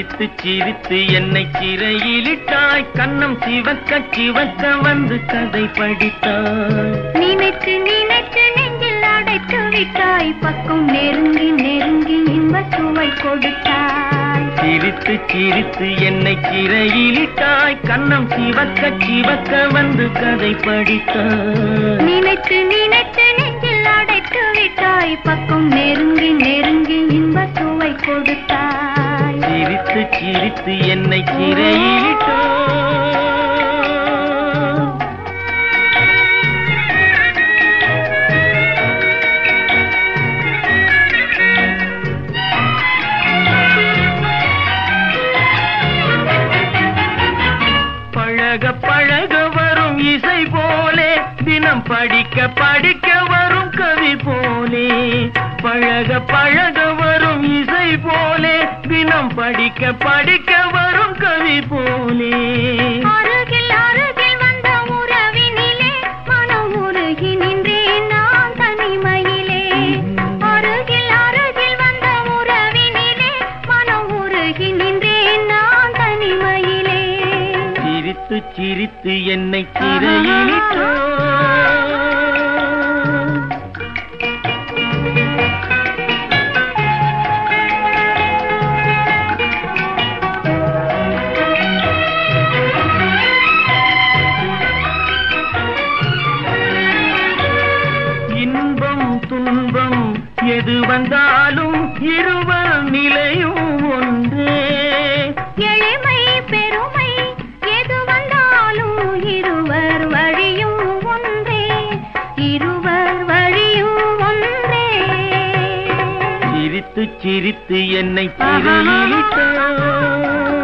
சிரித்து சிரித்து என்னை சிறையிலிட்டாய், கன்னம் சிவக்க சிவக்க வந்து கதை படித்தாய். நினைத்து நினைத்து நெஞ்சில் அடைத்து விட்டாய், பக்கம் நெருங்கி நெருங்கி இன்ப சுவை கொடுத்தாய். சிரித்து சிரித்து என்னை சிறையிலிட்டாய், கன்னம் சிவக்க சிவக்க வந்து கதை படித்தாய். நினைத்து நினைத்து நெஞ்சில் அடைத்து விட்டாய், பக்கம் நெருங்கி நெருங்கி இன்ப சுவை கொடுத்தாய். சிரித்து சிரித்து என்னை சிறையிலிட்டாய். பழக பழக வரும் இசை போலே, தினம் படிக்க படிக்க வரும் கவி போலே. பழக பழக வரும் இசை போலே, தினம் படிக்க படிக்க வரும் கவி போலே. அருகில் அருகில் வந்த உறவினிலே மனம் உருகி நின்றேன் நான் தனிமையிலே. அருகில் அருகில் வந்த உறவினிலே மனம் உருகி நின்றேன் நான் தனிமையிலே. சிரித்து சிரித்து என்னை சிறையிலிட்டாய். இன்பம் துன்பம் எது வந்தாலும் இருவர் நிலையும் ஒன்றே. எளிமை பெருமை எது வந்தாலும் இருவர் வழியும் ஒன்றே, இருவர் வழியும் ஒன்றே. சிரித்து சிரித்து என்னை சிறையிலிட்டாய்.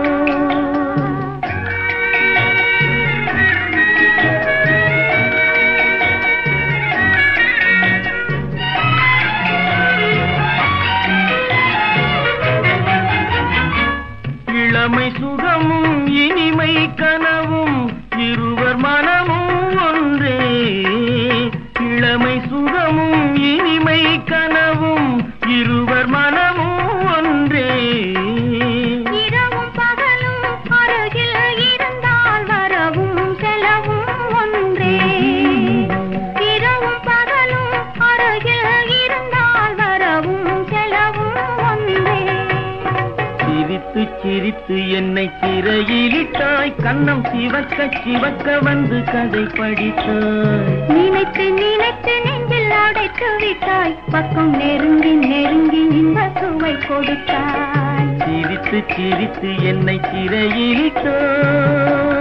இளமை சுகமும் இனிமை கனவும் இருவர் மனமும் ஒன்றே. இளமை சுகமும் இனிமை கனவும் இருவர் மனமும் ஒன்றே. இரவும் பகலும் அருகில் இருந்தால் வரவும் செலவும் ஒன்றே. இரவும் பகலும் அருகில் இருந்தால் வரவும் செலவும் ஒன்றே. சிரித்து சிரித்து என்னை சிறையிலிட்டாய், கன்னம் சிவக்க சிவக்க வந்து கதை படித்தாய். நினைத்து நினைத்து நெஞ்சில் அடைத்து விட்டாய், பக்கம் நெருங்கி நெருங்கி இன்ப சுவை கொடுத்தாய். சிரித்து சிரித்து என்னை சிறையிலிட்டாய்.